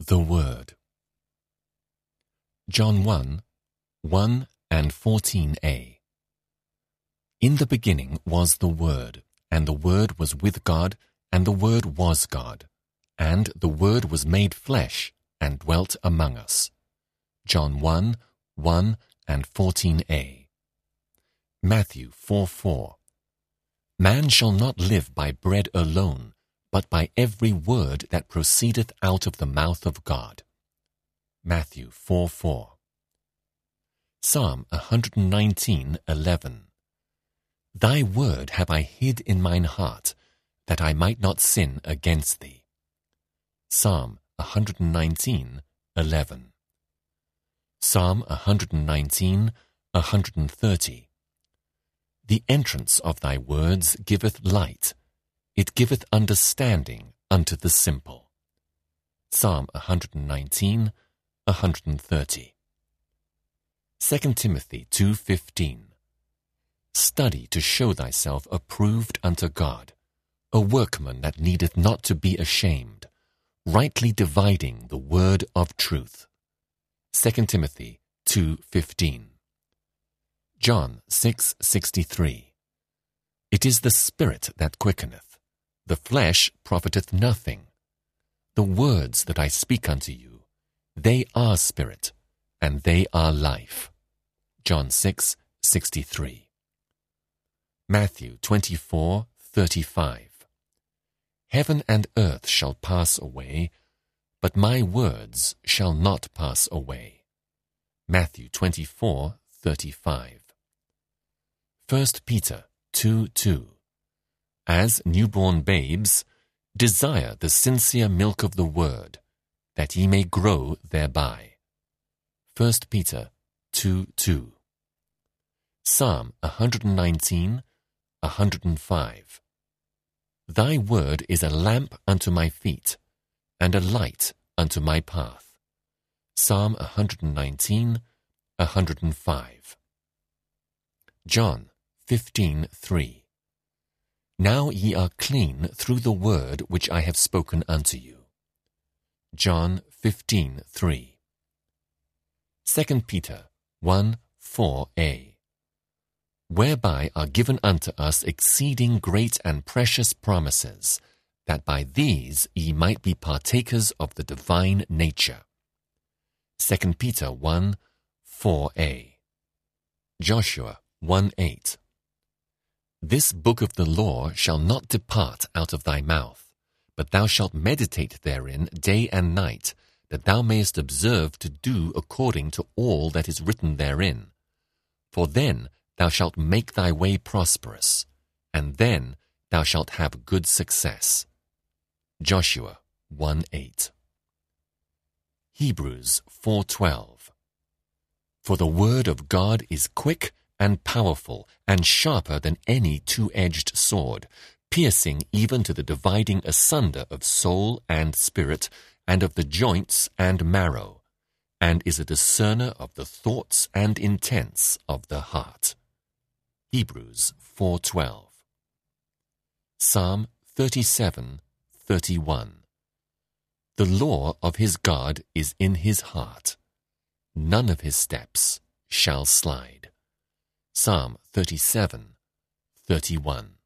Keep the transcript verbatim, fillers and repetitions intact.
The Word. John one, one and fourteen a. In the beginning was the Word, and the Word was with God, and the Word was God. And the Word was made flesh, and dwelt among us. John one, one and fourteen a. Matthew four four. Man shall not live by bread alone, but by every word that proceedeth out of the mouth of God. Matthew four four. Psalm one nineteen eleven. Thy word have I hid in mine heart, that I might not sin against thee. Psalm one nineteen eleven. Psalm one nineteen, one thirty. The entrance of thy words giveth light, it giveth understanding unto the simple. Psalm one nineteen, one thirty. Second Timothy two fifteen. Study to show thyself approved unto God, a workman that needeth not to be ashamed, rightly dividing the word of truth. Second Timothy two fifteen. John six sixty-three. It is the Spirit that quickeneth, the flesh profiteth nothing. The words that I speak unto you, they are spirit, and they are life. John six sixty-three. Matthew twenty-four thirty-five. Heaven and earth shall pass away, but my words shall not pass away. Matthew twenty-four thirty-five. First Peter two two. As newborn babes, desire the sincere milk of the word, that ye may grow thereby. First Peter two two. Psalm one nineteen, one oh five. Thy word is a lamp unto my feet, and a light unto my path. Psalm one nineteen, one oh five. John fifteen three. Now ye are clean through the word which I have spoken unto you. John fifteen three. Second Peter one four a. Whereby are given unto us exceeding great and precious promises, that by these ye might be partakers of the divine nature. Second Peter one four a. Joshua one eight. This book of the law shall not depart out of thy mouth, but thou shalt meditate therein day and night, that thou mayest observe to do according to all that is written therein. For then thou shalt make thy way prosperous, and then thou shalt have good success. Joshua one eight. Hebrews four twelve. For the word of God is quick and powerful, and sharper than any two-edged sword, piercing even to the dividing asunder of soul and spirit, and of the joints and marrow, and is a discerner of the thoughts and intents of the heart. Hebrews four twelve. Psalm thirty-seven thirty-one. The law of his God is in his heart. None of his steps shall slide. Psalm thirty-seven thirty-one.